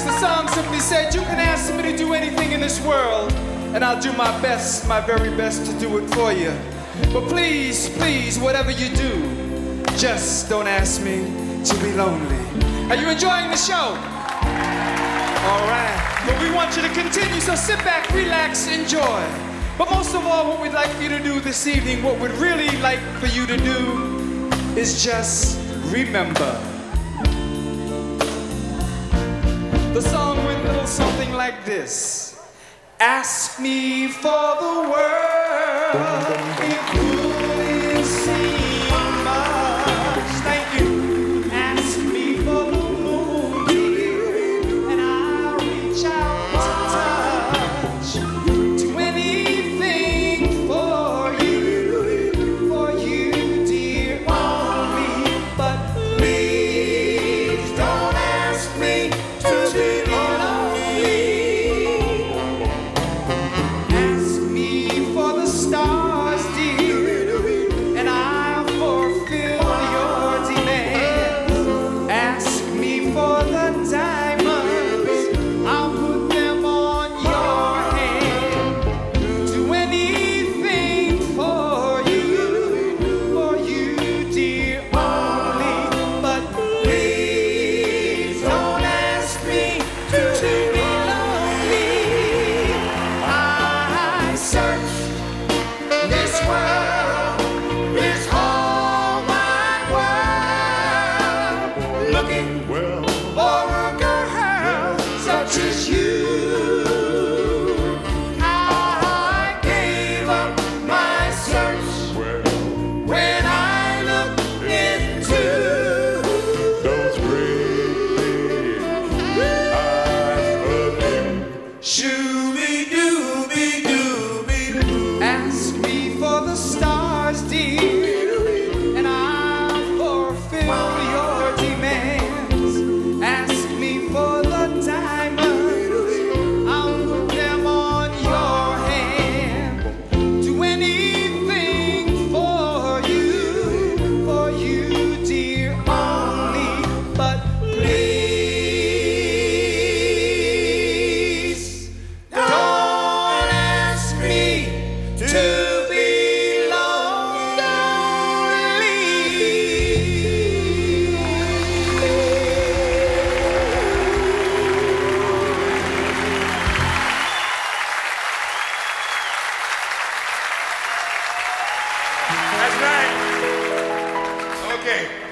lyrics, the song simply said, you can ask me to do anything in this world, and I'll do my best, my very best to do it for you. But please, please, whatever you do, just don't ask me to be lonely. Are you enjoying the show? All right. But we want you to continue, so sit back, relax, enjoy. But most of all, what we'd like for you to do this evening, what we'd really like for you to do is just remember. The song went a little something like this. Ask me for the world, it wouldn't seem much. Thank you. Ask me for the moon, dear, and I'll reach out to touch. Do anything for you, dear, only. But please don't ask me to be lonely. Ask me for the stars, dear, and I'll fulfill your demands. Ask me for the diamonds, I'll put them on your hand. Do anything for you, dear, only. But please don't ask me to be lonely. I search this world, this whole wide world, looking for a girl such as you. I gave up my search when I looked into Those great big eyes of you. Shooby-dooby-dooby-doo. Ask me for the stars, dear, and I'll fulfill your demands. Ask me for the diamonds, I'll put them on your hand. Do anything for you, dear, only. But please don't ask me to be That's right. Okay.